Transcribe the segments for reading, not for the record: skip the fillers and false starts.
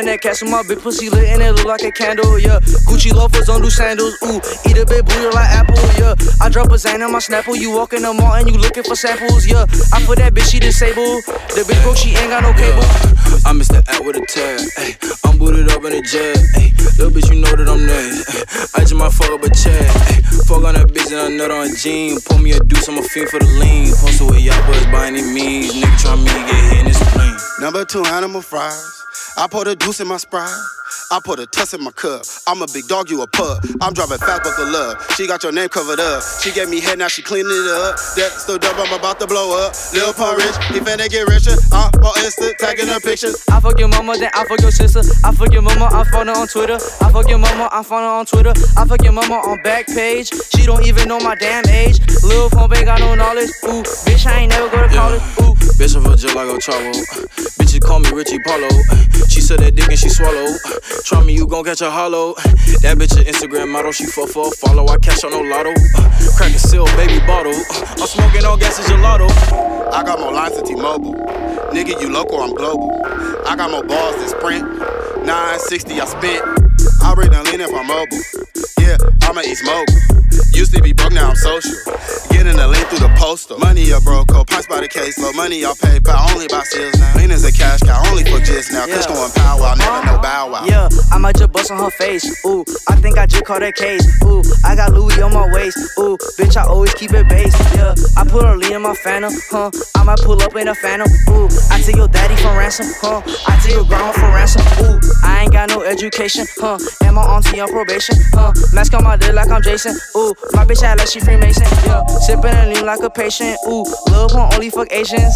in that castle, my big pussy lit and it look like a candle, yeah. Gucci loafers on new sandals, ooh. Eat a bit booty like apple, yeah. I drop a Zan on my Snapple, you walk in the mall and you looking for samples, yeah. I put that bitch, she disabled. The bitch broke, she ain't got no cable. I missed the act with a tag, ayy. I'm booted up in a jet, ayy. Little bitch, you know that I'm next, I just might fuck up a check, ayy. Fuck on that bitch and I nut on a jean. Pull me a deuce, I'm a fiend for the lean. Posted with y'all boys by any means. Nigga try me to get hit in his plane. Number 2 animal fries. I put a deuce in my Sprite. I put a tuss in my cup. I'm a big dog, you a pup. I'm driving fast, but the love. She got your name covered up. She gave me head, now she cleaning it up. That stood up, I'm about to blow up. Lil Pump rich, he finna get richer. I'm on Insta, tagging her pictures. I fuck your mama, then I fuck your sister. I fuck your mama, I follow her on Twitter. I fuck your mama, I follow her on Twitter. I fuck your mama on Backpage. She don't even know my damn age. Lil Pump ain't got no knowledge. Ooh, bitch, I ain't never go to college. Ooh, bitch, I fuck just like Ochavo. Bitches call me Richie Paulo. She said that dick and she swallow. Try me, you gon' catch a hollow. That bitch an Instagram model, she fuck for a follow. I cash on no lotto. Crack a seal, baby bottle. I'm smoking all gas and gelato. I got more lines than T-Mobile. Nigga, you local, I'm global. I got more balls than Sprint. 960 I spent. I bring the lean if I'm mobile. Yeah, I'm a East Mogul. Used to be broke, now I'm social. Getting the link through the postal. Money up broke, pints by the case low. Money y'all pay, but only by seals now. Lean is a cash cow, only for just now. Kush going pow wow, never no bow wow. Yeah, I might just bust on her face. Ooh, I think I just caught that case. Ooh, I got Louis on my waist. Ooh, bitch, I always keep it base. Yeah, I put a lean in my Phantom. I might pull up in a Phantom. Ooh, I take your daddy for ransom. I take your grandma for ransom. Ooh, I ain't got no education. And my auntie on probation. Mask on my dick like I'm Jason. Ooh, my bitch act like she Freemason. Yeah, sipping and lean like a patient. Ooh, Lil Pump only fuck Asians.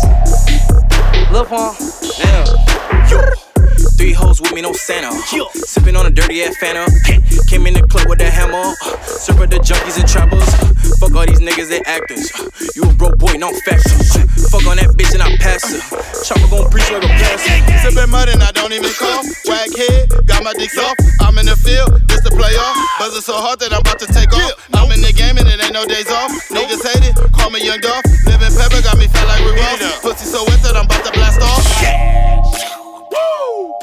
Lil Pump, yeah. Yo. 3 hoes with me, no Santa. Sipping on a dirty ass Fanta. Came in the club with that hammer. Serve the junkies and trappers. Fuck all these niggas, they actors. You a broke boy, no factors. Fuck on that bitch and I pass her. Chopper gon' preach like a pastor. Sipping mud and I don't even cough. Wag head, got my dick soft. I'm in the field, this the playoff. Buzzing so hard that I'm about to take off. I'm in the game and it ain't no days off. Niggas hate it, call me Young Dolph. Living pepper got me fat like Rick Ross. Pussy so wet that I'm about to blast off. Woo!